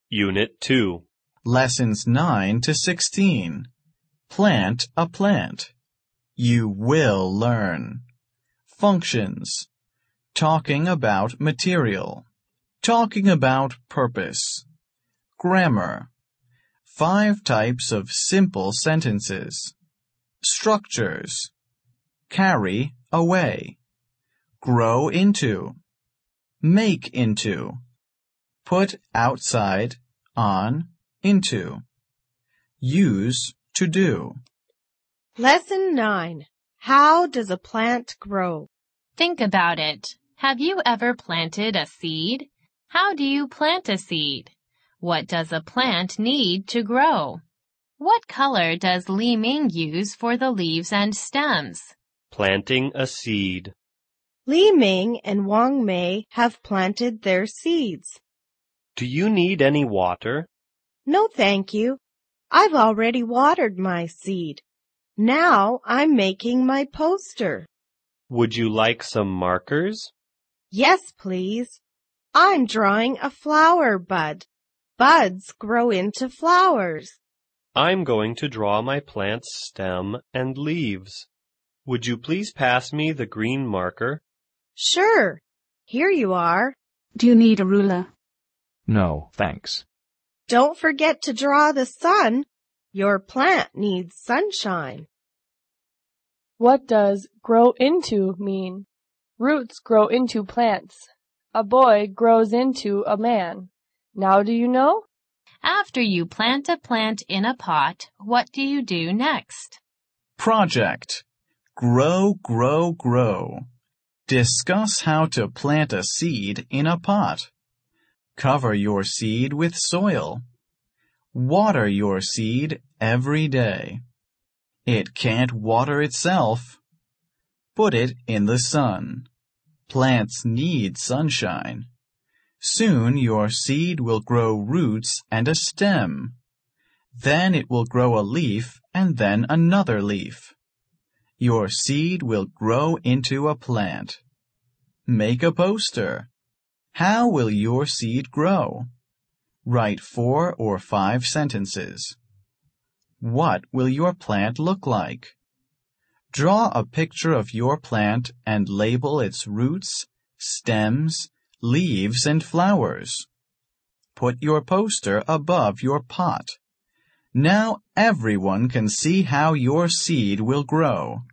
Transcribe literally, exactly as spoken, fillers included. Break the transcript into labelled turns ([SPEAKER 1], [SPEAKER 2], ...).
[SPEAKER 1] Unit two.
[SPEAKER 2] Lessons nine to sixteen. Plant a plant. You will learn. Functions. Talking about material. Talking about purpose. Grammar. Five types of simple sentences. Structures. Carry away. Grow into. Make into. Put outside, on, into. Use to do.
[SPEAKER 3] Lesson nine. How does a plant grow?
[SPEAKER 4] Think about it. Have you ever planted a seed? How do you plant a seed? What does a plant need to grow? What color does Li Ming use for the leaves and stems?
[SPEAKER 1] Planting a seed.
[SPEAKER 3] Li Ming and Wang Mei have planted their seeds.
[SPEAKER 1] Do you need any water?
[SPEAKER 3] No, thank you. I've already watered my seed. Now I'm making my poster.
[SPEAKER 1] Would you like some markers?
[SPEAKER 3] Yes, please. I'm drawing a flower bud. Buds grow into flowers.
[SPEAKER 1] I'm going to draw my plant's stem and leaves. Would you please pass me the green marker?
[SPEAKER 3] Sure. Here you are.
[SPEAKER 5] Do you need a ruler?
[SPEAKER 6] No, thanks.
[SPEAKER 3] Don't forget to draw the sun. Your plant needs sunshine.
[SPEAKER 7] What does grow into mean? Roots grow into plants. A boy grows into a man. Now do you know?
[SPEAKER 4] After you plant a plant in a pot, what do you do next?
[SPEAKER 2] Project. Grow, grow, grow. Discuss how to plant a seed in a pot. Cover your seed with soil. Water your seed every day. It can't water itself. Put it in the sun. Plants need sunshine. Soon your seed will grow roots and a stem. Then it will grow a leaf and then another leaf. Your seed will grow into a plant. Make a poster. How will your seed grow? Write four or five sentences. What will your plant look like? Draw a picture of your plant and label its roots, stems, leaves, and flowers. Put your poster above your pot. Now everyone can see how your seed will grow.